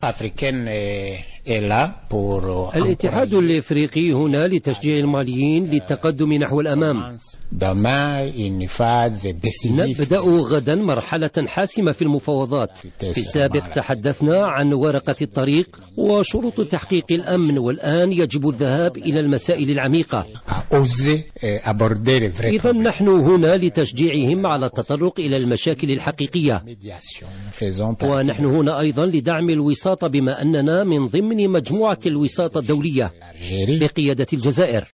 الاتحاد الإفريقي هنا لتشجيع الماليين للتقدم نحو الأمام. نبدأ غدا مرحلة حاسمة في المفاوضات. في السابق تحدثنا عن ورقة الطريق وشروط تحقيق الأمن، والآن يجب الذهاب إلى المسائل العميقة. إذا نحن هنا لتشجيعهم على التطرق إلى المشاكل الحقيقية، ونحن هنا أيضا لدعم الوساطة بما أننا من ضمن مجموعة الوساطة الدولية بقيادة الجزائر.